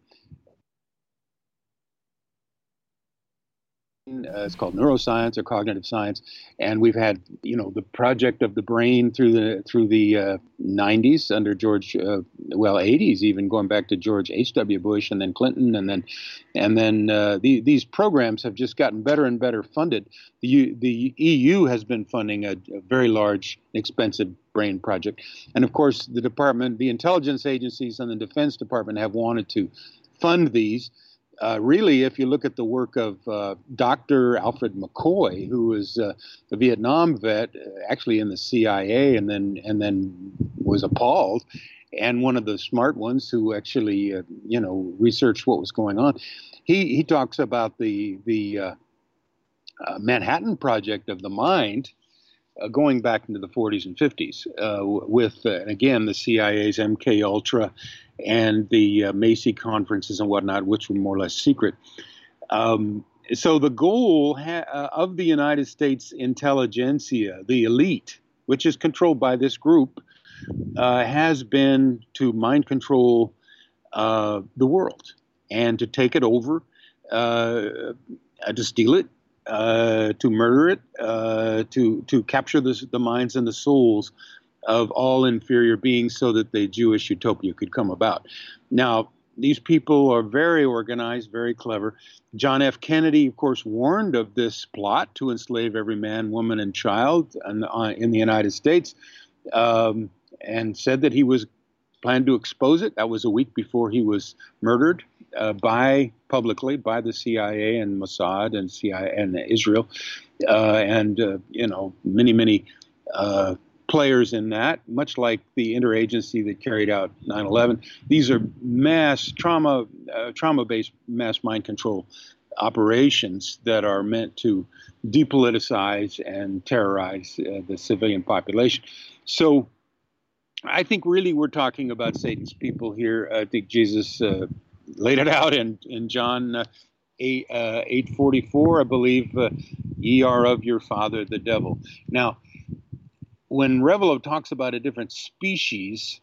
Uh, it's called neuroscience or cognitive science, and we've had, you know, the project of the brain through the through the uh, nineties under George, uh, well, eighties even, going back to George H W Bush and then Clinton, and then and then uh, the, these programs have just gotten better and better funded. The U, the E U has been funding a, a very large, expensive brain project, and of course, the department, the intelligence agencies, and the Defense Department have wanted to fund these. Uh, really, if you look at the work of uh, Doctor Alfred McCoy, who was uh, a Vietnam vet, uh, actually in the C I A, and then and then was appalled, and one of the smart ones who actually, uh, you know, researched what was going on, he he talks about the the uh, uh, Manhattan Project of the mind, uh, going back into the forties and fifties, uh, with uh, again the C I A's M K Ultra and the uh, Macy conferences and whatnot, which were more or less secret. Um, so the goal ha- uh, of the United States intelligentsia, the elite, which is controlled by this group, uh, has been to mind control uh, the world and to take it over, uh, to steal it, uh, to murder it, uh, to to capture the, the minds and the souls of all inferior beings so that the Jewish utopia could come about. Now, these people are very organized, very clever. John F. Kennedy, of course, warned of this plot to enslave every man, woman, and child in, uh, in the United States, um, and said that he was planned to expose it. That was a week before he was murdered uh, by publicly by the C I A and Mossad and C I A and Israel, uh, and uh, you know many many. Uh, players in that, much like the interagency that carried out nine eleven. These are mass trauma, uh, trauma-based mass mind control operations that are meant to depoliticize and terrorize uh, the civilian population. So I think really we're talking about Satan's people here. I think Jesus uh, laid it out in, in John uh, eight, uh, eight forty-four, I believe, uh, ye are of your father, the devil. Now, when Revelo talks about a different species,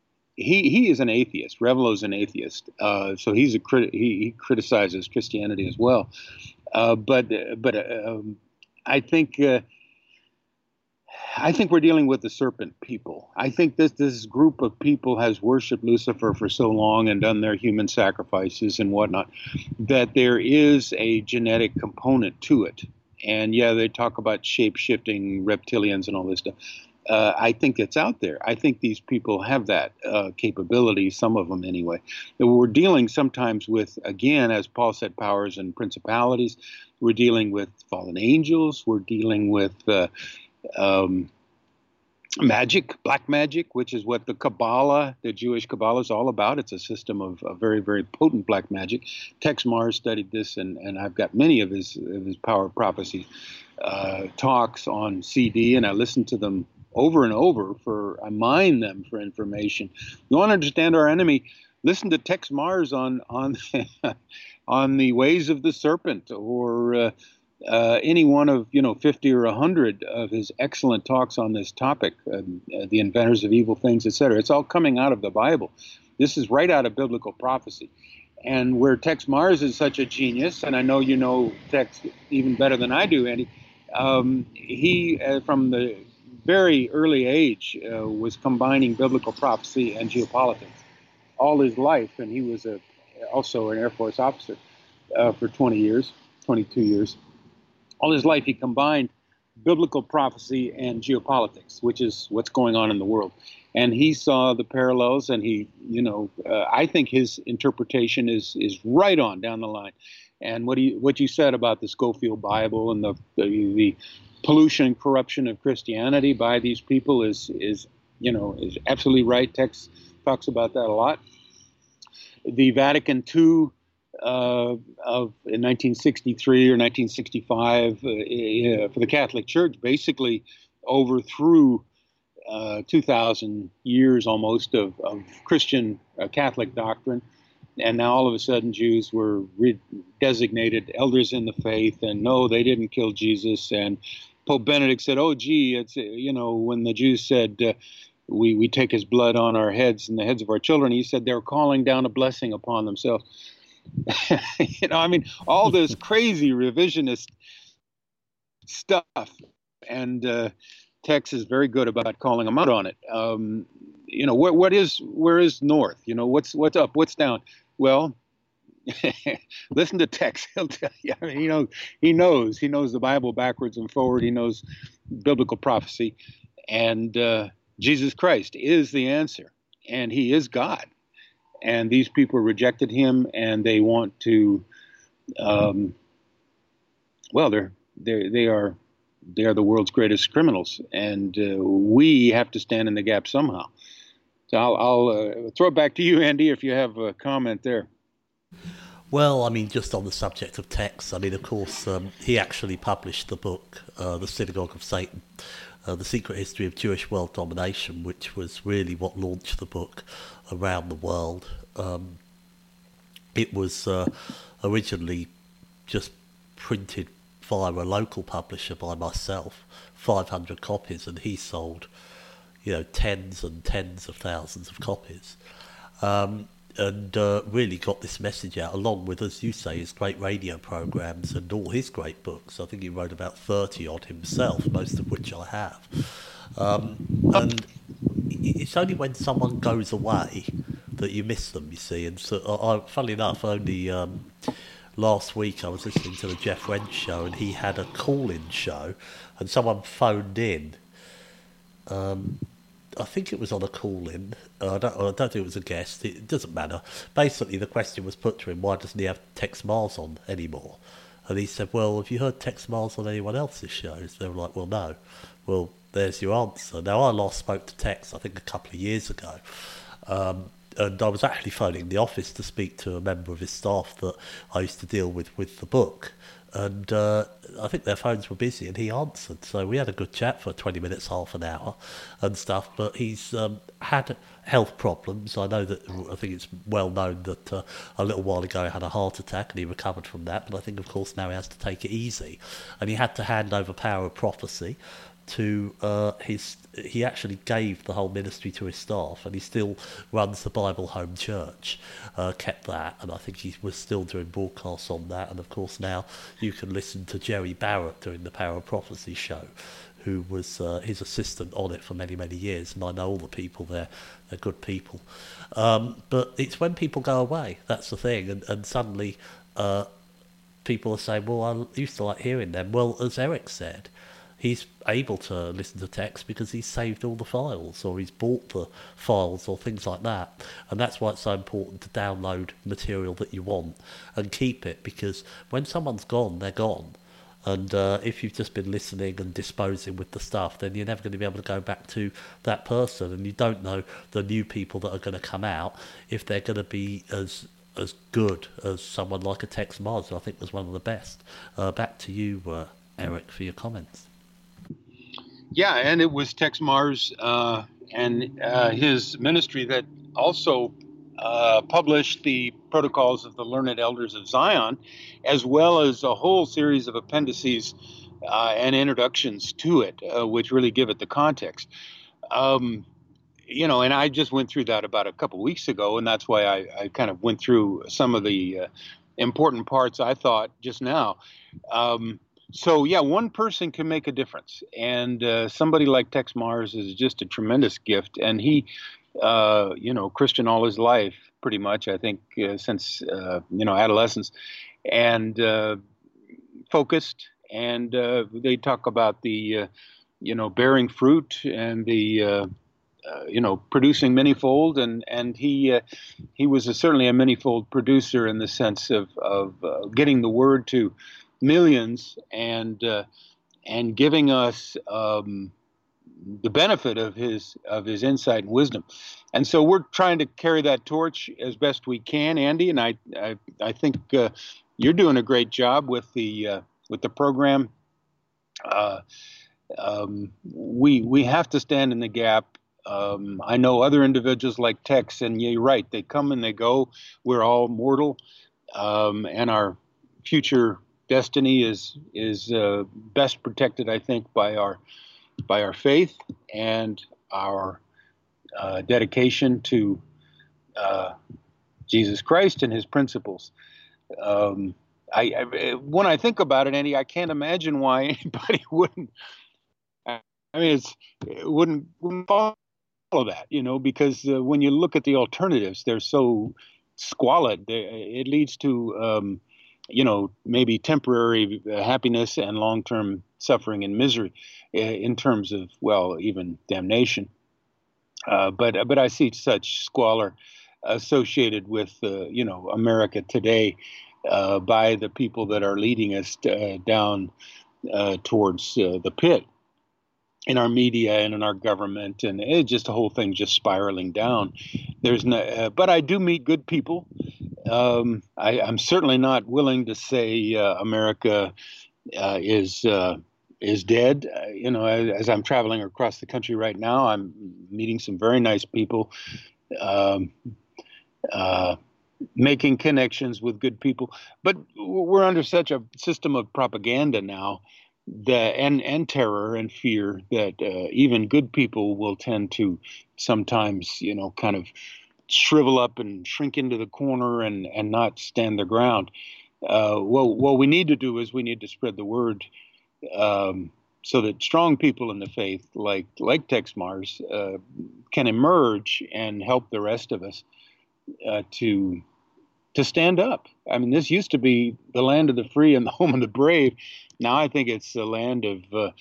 he he is an atheist. Revelo is an atheist, uh, so he's a crit- he, he criticizes Christianity as well. Uh, but but um, I think uh, I think we're dealing with the serpent people. I think this this group of people has worshipped Lucifer for so long and done their human sacrifices and whatnot that there is a genetic component to it. And yeah, they talk about shape-shifting reptilians and all this stuff. Uh, I think it's out there. I think these people have that uh, capability, some of them anyway. And we're dealing sometimes with, again, as Paul said, powers and principalities. We're dealing with fallen angels. We're dealing with uh, um, magic, black magic, which is what the Kabbalah, the Jewish Kabbalah, is all about. It's a system of, of very, very potent black magic. Tex Mars studied this, and, and I've got many of his of his Power of Prophecy uh, talks on C D, and I listen to them over and over. For I mine them for information. You want to understand our enemy? Listen to Tex Mars on on on the ways of the serpent, or uh, uh, any one of you know fifty or a hundred of his excellent talks on this topic, uh, uh, the inventors of evil things, et cetera. It's all coming out of the Bible. This is right out of biblical prophecy. And where Tex Mars is such a genius, and I know you know Tex even better than I do, Andy. Um, he, uh, from the very early age, uh, was combining biblical prophecy and geopolitics all his life, and he was a, also an Air Force officer uh, for twenty years, twenty-two years. All his life, he combined biblical prophecy and geopolitics, which is what's going on in the world. And he saw the parallels, and he, you know, uh, I think his interpretation is is right on down the line. And what he, what you said about the Scofield Bible and the the, the pollution and corruption of Christianity by these people is is you know is absolutely right. Tex talks about that a lot. The Vatican Two uh, of in nineteen sixty-three or nineteen sixty-five uh, for the Catholic Church basically overthrew uh, two thousand years almost of, of Christian uh, Catholic doctrine, and now all of a sudden Jews were re- designated elders in the faith, and no, they didn't kill Jesus. And Pope Benedict said, "Oh, gee, it's you know when the Jews said." Uh, We, we take his blood on our heads and the heads of our children. He said they're calling down a blessing upon themselves. you know, I mean, all this crazy revisionist stuff. And uh, Tex is very good about calling them out on it. Um, you know, what what is where is north? You know, what's what's up? What's down? Well, listen to Tex. He'll tell you. I mean, he knows. He knows. He knows the Bible backwards and forward. He knows biblical prophecy, and. Uh, Jesus Christ is the answer, and he is God. And these people rejected him, and they want to, um, well, they're, they're, they are they are the world's greatest criminals, and uh, we have to stand in the gap somehow. So I'll, I'll uh, throw it back to you, Andy, if you have a comment there. Well, I mean, just on the subject of Tex, I mean, of course, um, he actually published the book, uh, The Synagogue of Satan, Uh, The Secret History of Jewish World Domination, which was really what launched the book around the world. Um, it was uh, originally just printed via a local publisher by myself, five hundred copies, and he sold, you know, tens and tens of thousands of copies. Um, and uh, really got this message out, along with, as you say, his great radio programs and all his great books. I think he wrote about thirty odd himself, most of which I have. Um, and it's only when someone goes away that you miss them, you see. And so, I, funnily enough, only um, last week I was listening to the Jeff Wrench show, and he had a call-in show, and someone phoned in. Um, I think it was on a call-in. Uh, I, don't, I don't think it was a guest. It doesn't matter. Basically, the question was put to him, why doesn't he have Tex Mars on anymore? And he said, well, have you heard Tex Mars on anyone else's shows? They were like, well, no. Well, there's your answer. Now, I last spoke to Tex, I think, a couple of years ago. Um, and I was actually phoning the office to speak to a member of his staff that I used to deal with with the book. And uh, I think their phones were busy, and he answered. So we had a good chat for twenty minutes, half an hour, and stuff. But he's um, had health problems. I know that. I think it's well known that uh, a little while ago he had a heart attack, and he recovered from that. But I think, of course, now he has to take it easy, and he had to hand over Power of Prophecy to uh, his. He actually gave the whole ministry to his staff, and he still runs the Bible Home Church, uh, kept that, and I think he was still doing broadcasts on that. And of course now you can listen to Jerry Barrett doing the Power of Prophecy show, who was uh, his assistant on it for many, many years, and I know all the people there. They're good people. Um, but it's when people go away, that's the thing, and, and suddenly uh, people are saying, well, I used to like hearing them. Well, as Eric said, he's able to listen to text because he's saved all the files, or he's bought the files, or things like that. And that's why it's so important to download material that you want and keep it, because when someone's gone, they're gone. And uh, if you've just been listening and disposing with the stuff, then you're never going to be able to go back to that person. And you don't know the new people that are going to come out, if they're going to be as as good as someone like a Tex Mars, who I think was one of the best. Uh, back to you, uh, Eric, for your comments. Yeah, and it was Tex Mars uh, and uh, his ministry that also uh, published the Protocols of the Learned Elders of Zion, as well as a whole series of appendices uh, and introductions to it, uh, which really give it the context. Um, you know, and I just went through that about a couple weeks ago, and that's why I, I kind of went through some of the uh, important parts I thought just now. Um, so, yeah, one person can make a difference, and uh, somebody like Tex Mars is just a tremendous gift, and he, uh, you know, Christian all his life, pretty much, I think, uh, since, uh, you know, adolescence, and uh, focused, and uh, they talk about the, uh, you know, bearing fruit and the, uh, Uh, you know, producing manyfold, and and he uh, he was a, certainly a manyfold producer in the sense of of uh, getting the word to millions and uh, and giving us um, the benefit of his of his insight and wisdom. And so we're trying to carry that torch as best we can, Andy. And I I, I think uh, you're doing a great job with the uh, with the program. Uh, um, we we have to stand in the gap. Um, I know other individuals like Tex, and you're right, they come and they go. We're all mortal, um, and our future destiny is is uh, best protected, I think, by our by our faith and our uh, dedication to uh, Jesus Christ and His principles. Um, I, I when I think about it, Andy, I can't imagine why anybody wouldn't. I mean, it's, it wouldn't wouldn't follow that, you know, because uh, when you look at the alternatives, they're so squalid. They, it leads to, um, you know, maybe temporary happiness and long-term suffering and misery in terms of, well, even damnation. Uh, but but I see such squalor associated with, uh, you know, America today uh, by the people that are leading us uh, down uh, towards uh, the pit. In our media and in our government, and it just the whole thing just spiraling down. There's no, uh, but I do meet good people. Um, I, I'm certainly not willing to say uh, America uh, is uh, is dead. Uh, you know, as, as I'm traveling across the country right now, I'm meeting some very nice people, um, uh, making connections with good people. But we're under such a system of propaganda now. The, and, and terror and fear that uh, even good people will tend to sometimes, you know, kind of shrivel up and shrink into the corner and, and not stand their ground. Uh, well, what we need to do is we need to spread the word um, so that strong people in the faith, like like Tex Mars, uh, can emerge and help the rest of us uh, to to stand up. I mean, this used to be the land of the free and the home of the brave. Now I think it's the land of uh,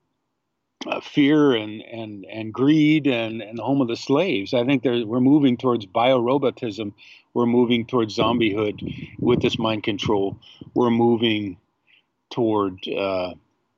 uh, fear and, and, and greed and, and the home of the slaves. I think we're moving towards biorobotism. We're moving towards zombiehood with this mind control. We're moving toward, uh,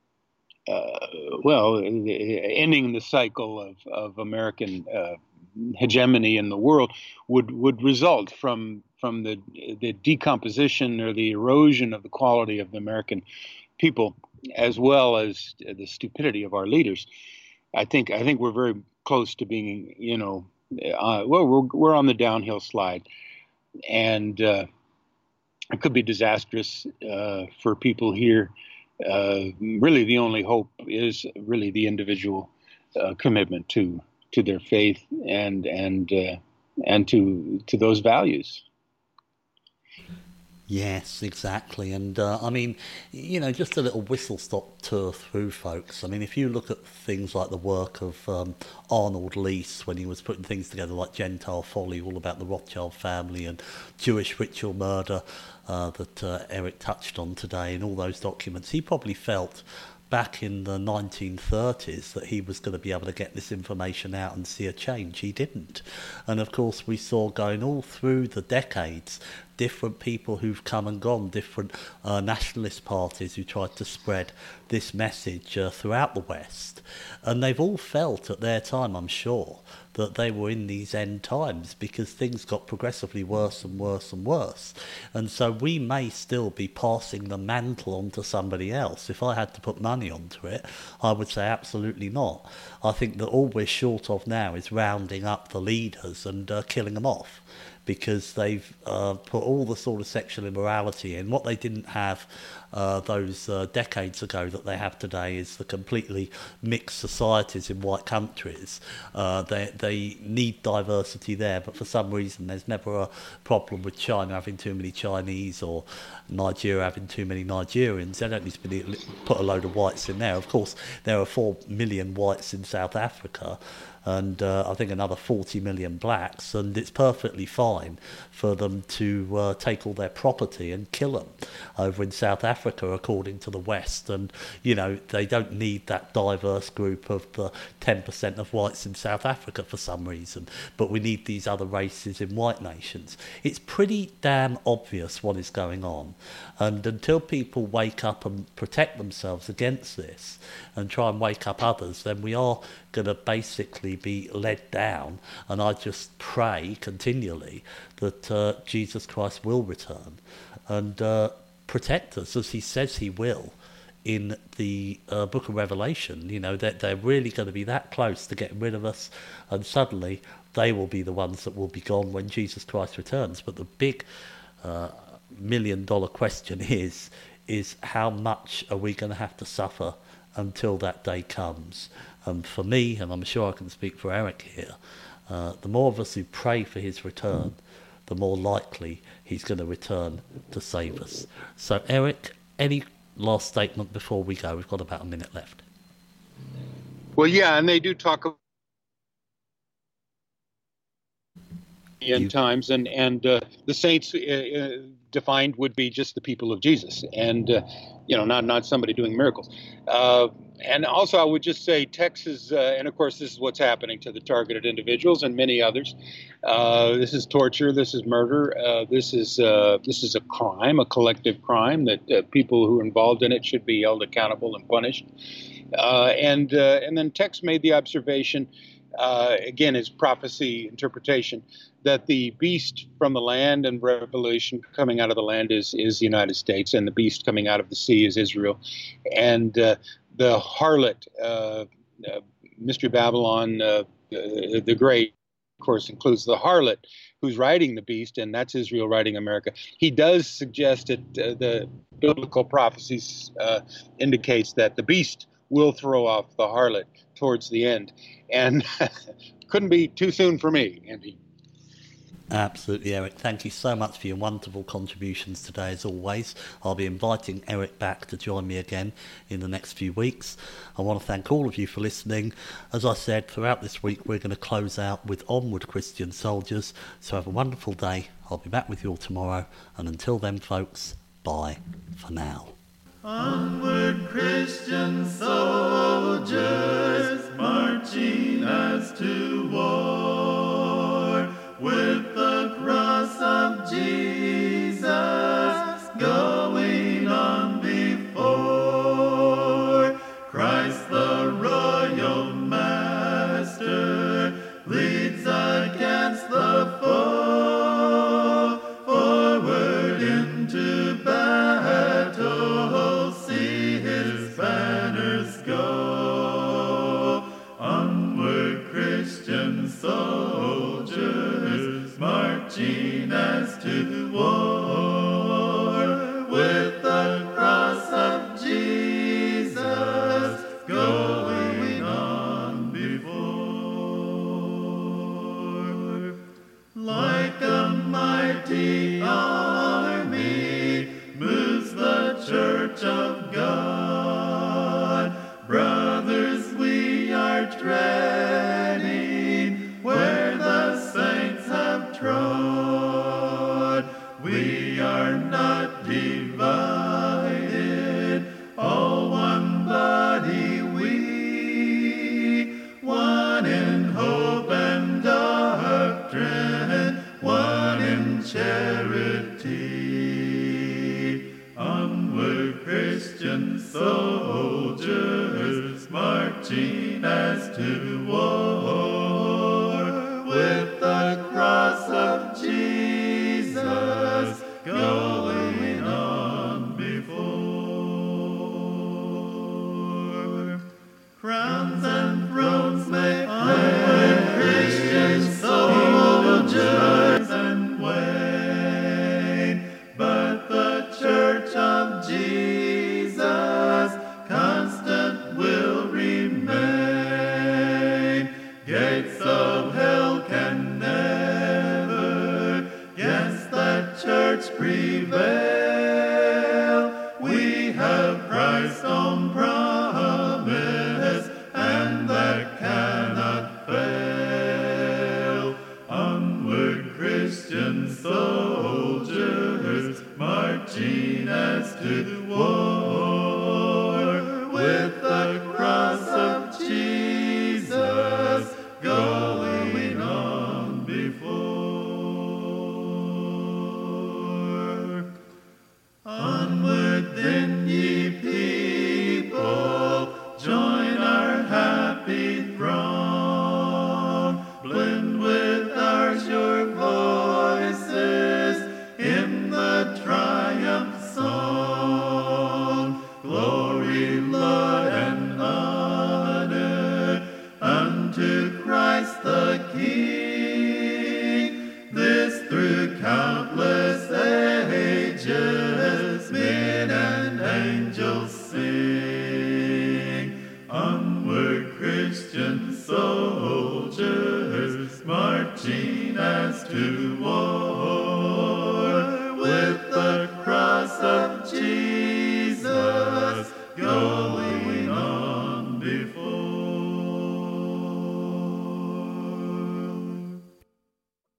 uh, well, ending the cycle of, of American uh, hegemony in the world would, would result from from the the decomposition or the erosion of the quality of the American people, as well as the stupidity of our leaders. I think I think we're very close to being, you know, uh, well, we're we're on the downhill slide, and uh, it could be disastrous uh, for people here. Uh, really, the only hope is really the individual uh, commitment to to their faith and and uh, and to to those values. Yes, exactly. And uh, I mean, you know, just a little whistle-stop tour through, folks. I mean, if you look at things like the work of um, Arnold Leese when he was putting things together like Gentile Folly, all about the Rothschild family, and Jewish ritual murder uh, that uh, Eric touched on today, and all those documents, he probably felt back in the nineteen thirties that he was going to be able to get this information out and see a change. He didn't. And of course we saw going all through the decades different people who've come and gone, different uh, nationalist parties who tried to spread this message uh, throughout the West. And they've all felt at their time, I'm sure, that they were in these end times because things got progressively worse and worse and worse. And so we may still be passing the mantle on to somebody else. If I had to put money onto it, I would say absolutely not. I think that all we're short of now is rounding up the leaders and uh, killing them off, because they've uh, put all the sort of sexual immorality in. What they didn't have uh, those uh, decades ago that they have today is the completely mixed societies in white countries. Uh, they they need diversity there, but for some reason there's never a problem with China having too many Chinese or Nigeria having too many Nigerians. They don't need to be, put a load of whites in there. Of course, there are four million whites in South Africa, and uh, I think another forty million blacks, and it's perfectly fine for them to uh, take all their property and kill them over in South Africa, according to the West. And, you know, they don't need that diverse group of the ten percent of whites in South Africa for some reason, but we need these other races in white nations. It's pretty damn obvious what is going on, and until people wake up and protect themselves against this and try and wake up others, then we are going to basically be led down. And I just pray continually that uh, Jesus Christ will return and uh, protect us, as he says he will in the uh, book of Revelation. You know, that they're, they're really going to be that close to getting rid of us, and suddenly they will be the ones that will be gone when Jesus Christ returns. But the big uh, million dollar question is, is how much are we going to have to suffer until that day comes? And for me, and I'm sure I can speak for Eric here, uh, the more of us who pray for his return, the more likely he's going to return to save us. So, Eric, any last statement before we go? We've got about a minute left. Well, yeah, and they do talk about the end times, and and uh, the saints uh, defined would be just the people of Jesus, and uh, you know, not not somebody doing miracles. Uh, and also, I would just say Texas, uh, and of course, this is what's happening to the targeted individuals and many others. Uh, this is torture. This is murder. Uh, this is uh, this is a crime, a collective crime that uh, people who are involved in it should be held accountable and punished. Uh, and uh, and then Tex made the observation, uh, again, his prophecy interpretation, that the beast from the land and revelation coming out of the land is is the United States, and the beast coming out of the sea is Israel. And uh, the harlot, uh, uh, Mystery Babylon, uh, the, the Great, of course, includes the harlot who's riding the beast, and that's Israel riding America. He does suggest that uh, the biblical prophecies uh, indicates that the beast will throw off the harlot towards the end. And couldn't be too soon for me, Andy. Absolutely, Eric. Thank you so much for your wonderful contributions today, as always. I'll be inviting Eric back to join me again in the next few weeks. I want to thank all of you for listening. As I said, throughout this week, we're going to close out with Onward, Christian Soldiers. So have a wonderful day. I'll be back with you all tomorrow. And until then, folks, bye for now. Onward, Christian soldiers, marching as to war, with the cross of Jesus going on before. Christ the royal master leads against the foe, forward into battle, see his banners go. to war, with the cross of Jesus going on before. Crowns and thrones may onward Christian soldiers and wane, but the church of Jesus constant will remain. Gates of hell can never against that church prevail. We have Christ's own promise, and that cannot fail. Onward, Christian soldiers, marching as to the war, with the cross of Jesus going on before. Onward then, ye people, join our happy throng, blend with ours your voices in the triumph song. Glory, Lord, and honor unto Christ the King. This through countless ages, men and angels sing.